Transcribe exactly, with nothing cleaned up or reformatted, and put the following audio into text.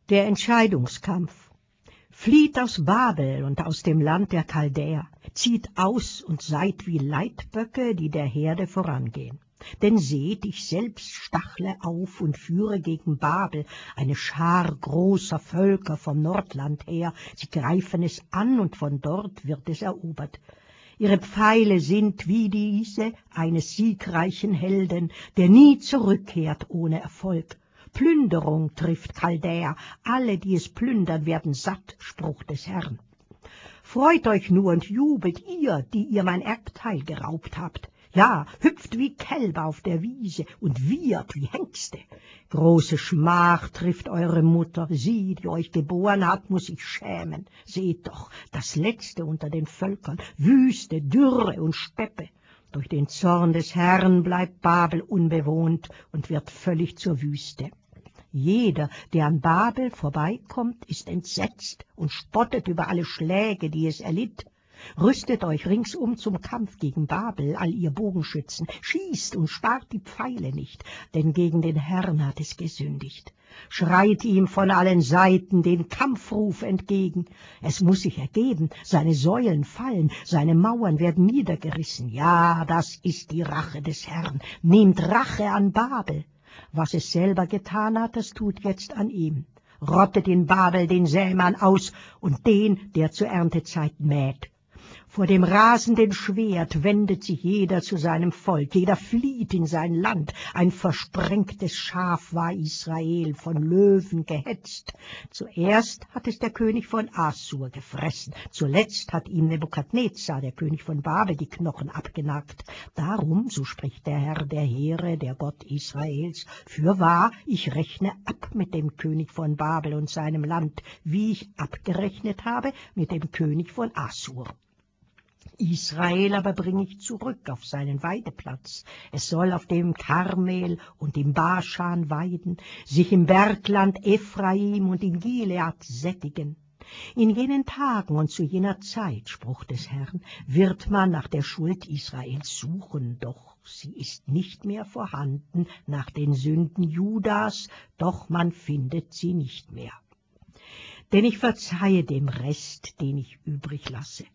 Der Entscheidungskampf. Flieht aus Babel und aus dem Land der Chaldäer, zieht aus und seid wie Leitböcke, die der Herde vorangehen. Denn seht, ich selbst stachle auf und führe gegen Babel eine Schar großer Völker vom Nordland her. Sie greifen es an, und von dort wird es erobert. Ihre Pfeile sind wie diese eines siegreichen Helden, der nie zurückkehrt ohne Erfolg. Plünderung trifft Chaldäa, alle, die es plündern, werden satt, Spruch des Herrn. Freut euch nur und jubelt, ihr, die ihr mein Erbteil geraubt habt. Ja, hüpft wie Kälber auf der Wiese und wiehert wie Hengste. Große Schmach trifft eure Mutter, sie, die euch geboren hat, muss sich schämen. Seht doch, das Letzte unter den Völkern, Wüste, Dürre und Steppe. Durch den Zorn des Herrn bleibt Babel unbewohnt und wird völlig zur Wüste. Jeder, der an Babel vorbeikommt, ist entsetzt und spottet über alle Schläge, die es erlitt. Rüstet euch ringsum zum Kampf gegen Babel, all ihr Bogenschützen, schießt und spart die Pfeile nicht, denn gegen den Herrn hat es gesündigt. Schreit ihm von allen Seiten den Kampfruf entgegen. Es muss sich ergeben, seine Säulen fallen, seine Mauern werden niedergerissen. Ja, das ist die Rache des Herrn. Nehmt Rache an Babel. Was es selber getan hat, das tut jetzt an ihm. Rottet in Babel den Sämann aus und den, der zur Erntezeit mäht. Vor dem rasenden Schwert wendet sich jeder zu seinem Volk, jeder flieht in sein Land. Ein versprengtes Schaf war Israel, von Löwen gehetzt. Zuerst hat es der König von Assur gefressen, zuletzt hat ihm Nebukadnezar, der König von Babel, die Knochen abgenagt. Darum, so spricht der Herr der Heere, der Gott Israels, fürwahr, ich rechne ab mit dem König von Babel und seinem Land, wie ich abgerechnet habe mit dem König von Assur. Israel aber bringe ich zurück auf seinen Weideplatz. Es soll auf dem Karmel und im Baschan weiden, sich im Bergland Ephraim und in Gilead sättigen. In jenen Tagen und zu jener Zeit, Spruch des Herrn, wird man nach der Schuld Israels suchen, doch sie ist nicht mehr vorhanden, nach den Sünden Judas, doch man findet sie nicht mehr. Denn ich verzeihe dem Rest, den ich übrig lasse.